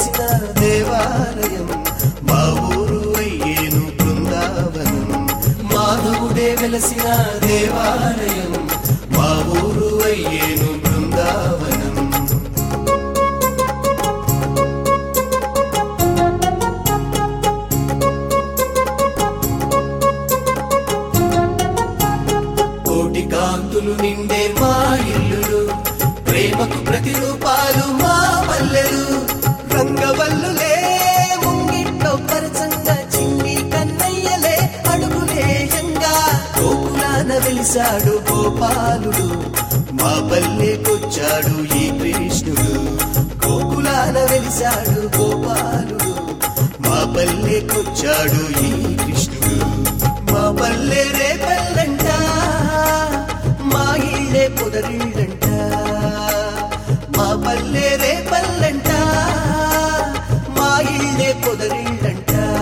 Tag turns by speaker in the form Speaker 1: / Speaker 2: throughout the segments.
Speaker 1: వెలసిన దేవాలయం మా ఊరు అయ్యేను బృందావనం. మాధవుడే వెలసిన దేవాలయం మా ఊరు అయ్యేను బృందావనం. కోటి కాంతులు నిండే మా ఇల్లులు, ప్రేమకు ప్రతిరూపాలు మా పల్లెలు. రంగవల్లులే ముంగిట్లో పరచంగా, చిన్ని కన్నయ్యలే అడుగులేయంగా. గోకులాన వెలిసాడు గోపాలుడు, మా పల్లెకొచ్చాడు ఈ కృష్ణుడు. గోకులాన వెలిసాడు గోపాలుడు, మా పల్లెకొచ్చాడు ఈ కృష్ణుడు. మా పల్లె రేపల్లంట, మా ఇళ్ళే పొదరిళ్ళంట. మా పల్లె రేపల్లంట, మా ఇళ్ళే పొదరిళ్ళంట.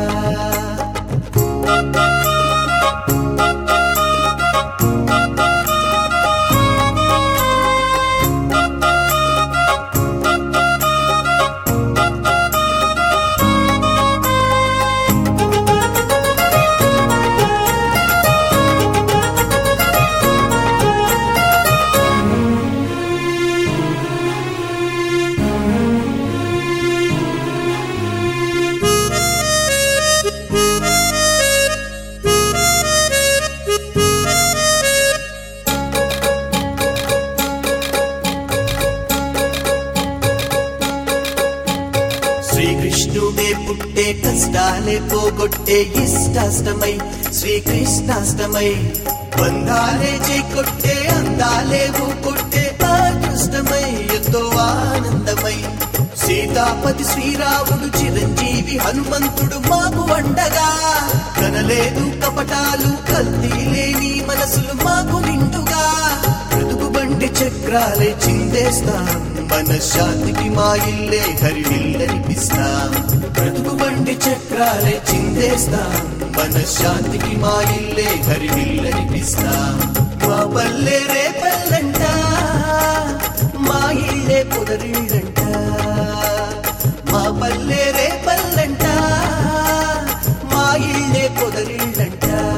Speaker 1: శ్రీకృష్ణుడే పుట్టే కష్టాలే పోగొట్టే ఇష్టాష్టమై శ్రీకృష్ణాష్టమై. బంధాలే చేకొట్టే అందాలే ఊకొట్టే అదృష్టమై ఎంతో ఆనందమై. సీతాపతి శ్రీరాముడు చిరంజీవి హనుమంతుడు మాకు వండగా. కనలేదు కపటాలు కల్తీ లేని మనసులు మాకు నిండుగా. బ్రతుకు బండి చక్రాలే చిందేస్తాం, మనశ్శాంతికి మా ఇల్లే హరివిల్లనిపిస్తాం. బ్రతుకు బండి చక్రాలే చిందేస్తాం, మనశ్శాంతికి మా ఇల్లే హరివిల్లనిపిస్తాం. మా పల్లె రేపల్లంట, మా ఇల్లే పొదరిళ్ళంట. మా పల్లె రేపల్లంట, మా ఇల్లే పొదరిళ్ళంట.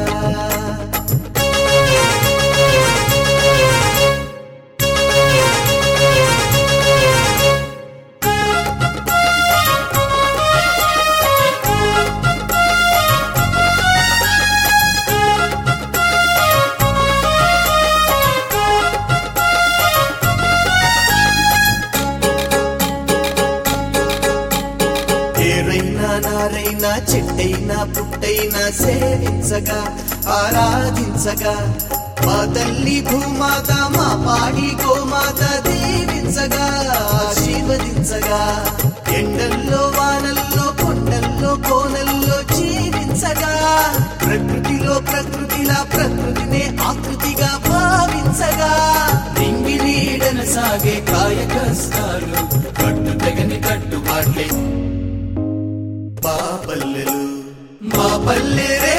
Speaker 1: నారైనా చెట్టైనా పుట్టైనా సేవించగా ఆరాధించగా. మా తల్లి భూమాత మా పాడి గోమాత దీవించగా ఆశీర్వదించగా. ఎండల్లో వానల్లో కొండల్లో కోనల్లో జీవించగా. ప్రకృతిలో ప్రకృతిలా ప్రకృతినే ఆకృతిగా భావించగా. నింగిలీడన సాగే కాయ కష్టాలు కట్టు తెగని కట్టుబాట్లే మా పల్లెలు. మా పల్లె